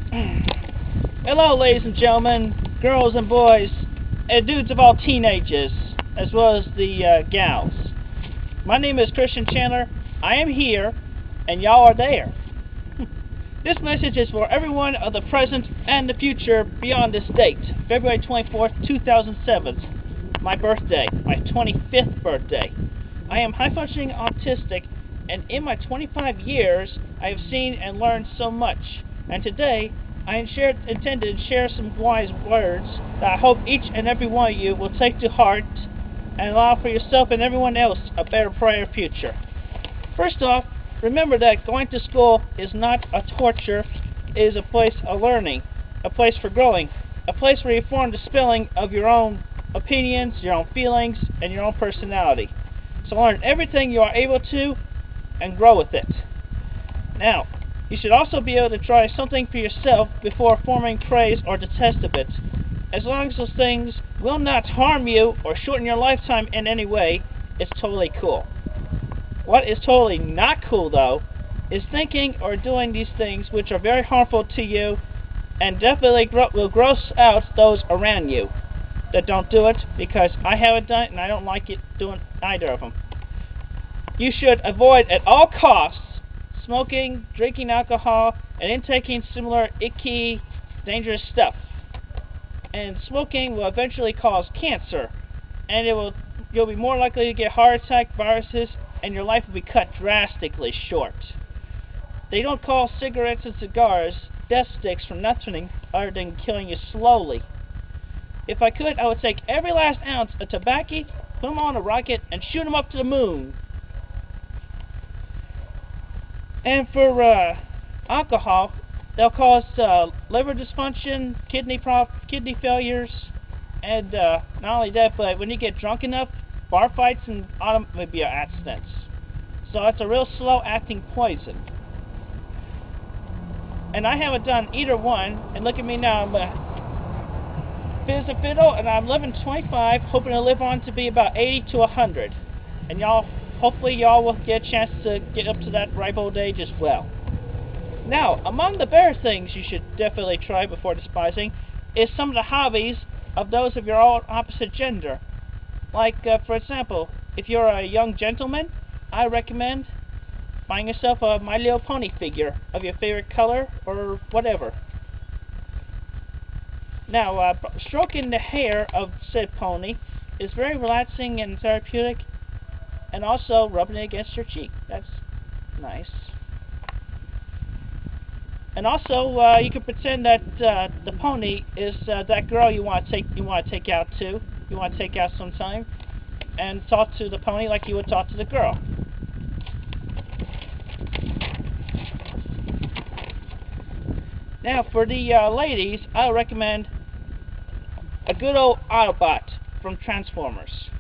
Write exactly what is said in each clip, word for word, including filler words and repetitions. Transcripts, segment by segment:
Hello, ladies and gentlemen, girls and boys, and dudes of all teenagers, as well as the uh, gals. My name is Christian Chandler. I am here, and y'all are there. This message is for everyone of the present and the future beyond this date, February twenty-fourth, two thousand seven, my birthday, my twenty-fifth birthday. I am high-functioning autistic, and in my twenty-five years, I have seen and learned so much. And today, I intended to share some wise words that I hope each and every one of you will take to heart and allow for yourself and everyone else a better, brighter future. First off, remember that going to school is not a torture. It is a place of learning, a place for growing, a place where you form the spelling of your own opinions, your own feelings, and your own personality. So learn everything you are able to and grow with it. Now, you should also be able to try something for yourself before forming praise or detest of it. As long as those things will not harm you or shorten your lifetime in any way, it's totally cool. What is totally not cool, though, is thinking or doing these things which are very harmful to you and definitely gro- will gross out those around you that don't do it, because I haven't done it and I don't like it doing either of them. You should avoid at all costs smoking, drinking alcohol, and intaking similar icky, dangerous stuff. And smoking will eventually cause cancer, and it will you'll be more likely to get heart attack, viruses, and your life will be cut drastically short. They don't call cigarettes and cigars death sticks for nothing other than killing you slowly. If I could, I would take every last ounce of tobacco, put them on a rocket, and shoot them up to the moon. And for uh, alcohol, they'll cause uh, liver dysfunction, kidney prof- kidney failures, and uh, not only that, but when you get drunk enough, bar fights and automobile accidents. So it's a real slow-acting poison. And I haven't done either one, and look at me now, I'm uh, fit as a fiddle, and I'm living twenty-five, hoping to live on to be about eighty to one hundred. And y'all, hopefully y'all will get a chance to get up to that ripe old age as well. Now, among the better things you should definitely try before despising is some of the hobbies of those of your own opposite gender. Like, uh, for example, if you're a young gentleman, I recommend buying yourself a My Little Pony figure of your favorite color or whatever. Now, uh, stroking the hair of said pony is very relaxing and therapeutic, and also rubbing it against your cheek. That's nice. And also, uh, you can pretend that uh, the pony is uh, that girl you want to take you want to take out too. You want to take out sometime, and talk to the pony like you would talk to the girl. Now, for the uh, ladies, I recommend a good old Autobot from Transformers,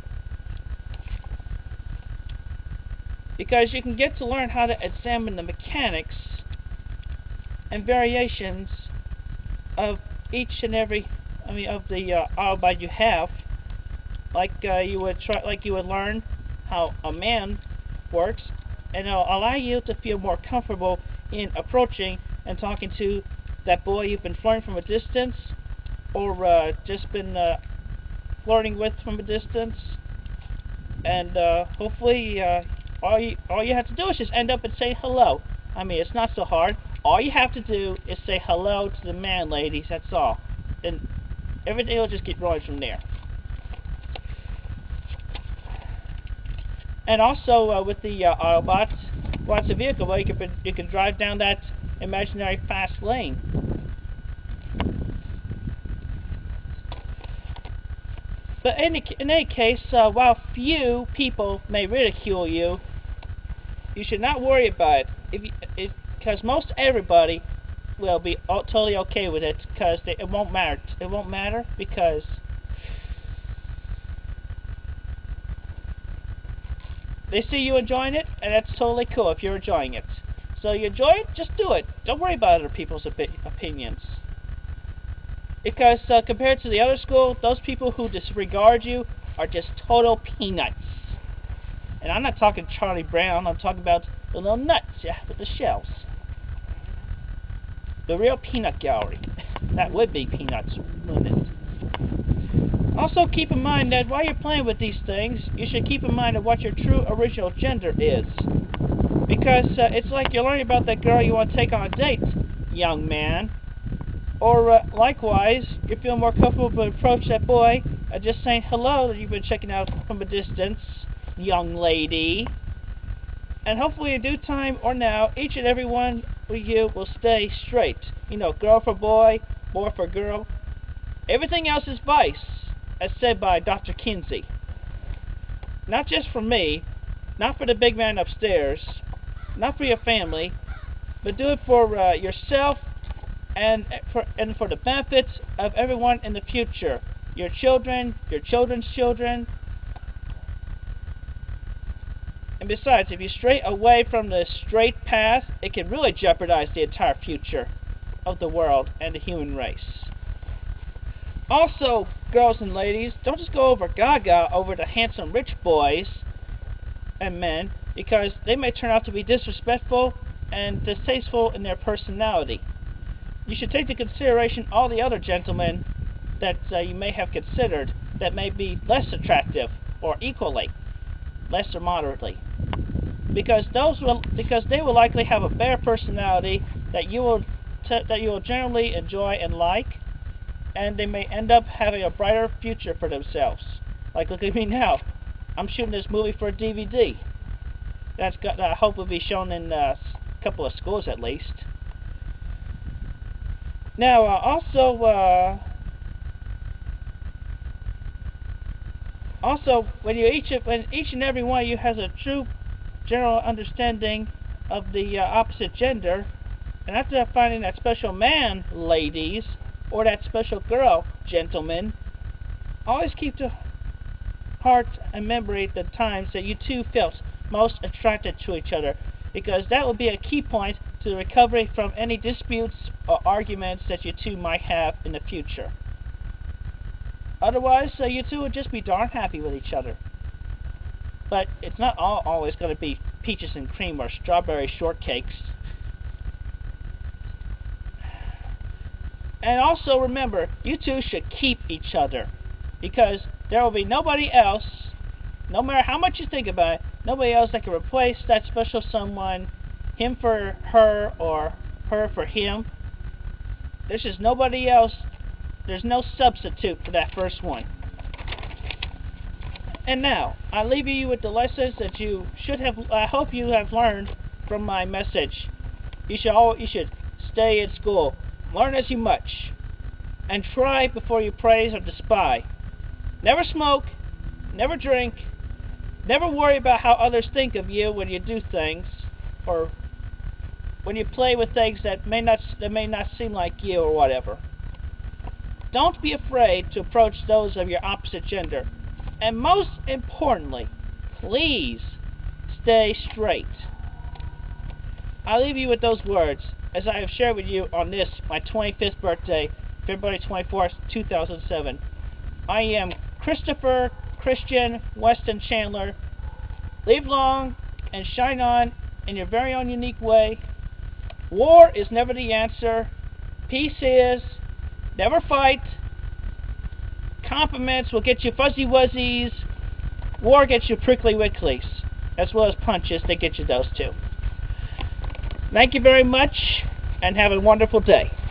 because you can get to learn how to examine the mechanics and variations of each and every, I mean, of the uh, Autobot you have, like uh, you would try, like you would learn how a man works, and it'll allow you to feel more comfortable in approaching and talking to that boy you've been flirting from a distance, or uh, just been uh, flirting with from a distance, and uh, hopefully uh, all you all you have to do is just end up and say hello. I mean, it's not so hard. All you have to do is say hello to the man, ladies. That's all, and everything will just get rolling from there. And also uh, with the uh, Autobots, well, it's a vehicle where you can you can drive down that imaginary fast lane. But in any, in any case, uh, while few people may ridicule you, you should not worry about it. If you, if, because most everybody will be totally okay with it, because they, it won't matter. It won't matter because they see you enjoying it, and that's totally cool if you're enjoying it. So you enjoy it, just do it. Don't worry about other people's opi opinions. Because uh, compared to the other school, those people who disregard you are just total peanuts. And I'm not talking Charlie Brown, I'm talking about the little nuts, yeah, with the shells. The real peanut gallery. That would be peanuts, wouldn't it? Also, keep in mind that while you're playing with these things, you should keep in mind of what your true original gender is. Because uh, it's like you're learning about that girl you want to take on a date, young man. Or uh, likewise, you feel more comfortable to approach that boy and just saying hello that you've been checking out from a distance, young lady. And hopefully in due time or now, each and every one of you will stay straight. You know, girl for boy, boy for girl. Everything else is vice, as said by Doctor Kinsey. Not just for me, not for the big man upstairs, not for your family, but do it for uh, yourself and for, and for the benefits of everyone in the future. Your children, your children's children. And besides, if you stray away from the straight path, it can really jeopardize the entire future of the world and the human race. Also, girls and ladies, don't just go over gaga over the handsome rich boys and men, because they may turn out to be disrespectful and distasteful in their personality. You should take into consideration all the other gentlemen that uh, you may have considered that may be less attractive, or equally, less or moderately. Because those will, because they will likely have a better personality that you will t that you will generally enjoy and like, and they may end up having a brighter future for themselves. Like, look at me now. I'm shooting this movie for a D V D. That's got, I hope will be shown in uh, a couple of schools at least. Now, uh, also, uh, also, when you each, when each and every one of you has a true general understanding of the uh, opposite gender, and after finding that special man, ladies, or that special girl, gentlemen, always keep to heart and memory the times that you two felt most attracted to each other, because that will be a key point to the recovery from any disputes or arguments that you two might have in the future. Otherwise, uh, you two would just be darn happy with each other. But it's not all always going to be peaches and cream or strawberry shortcakes. And also remember, you two should keep each other, because there will be nobody else, no matter how much you think about it, nobody else that can replace that special someone, him for her or her for him. There's just nobody else. There's no substitute for that first one. And now, I leave you with the lessons that you should have, I hope you have learned from my message. You should, all, you should stay in school, learn as you much, and try before you praise or despise. Never smoke, never drink, never worry about how others think of you when you do things, or when you play with things that may not, that may not seem like you or whatever. Don't be afraid to approach those of your opposite gender. And most importantly, please stay straight. I leave you with those words, as I have shared with you on this, my twenty-fifth birthday, February twenty-fourth, two thousand seven. I am Christopher Christian Weston Chandler. Live long and shine on in your very own unique way. War is never the answer. Peace is. Never fight. Compliments will get you fuzzy wuzzies. War gets you prickly wicklies, as well as punches that get you those too. Thank you very much, and have a wonderful day.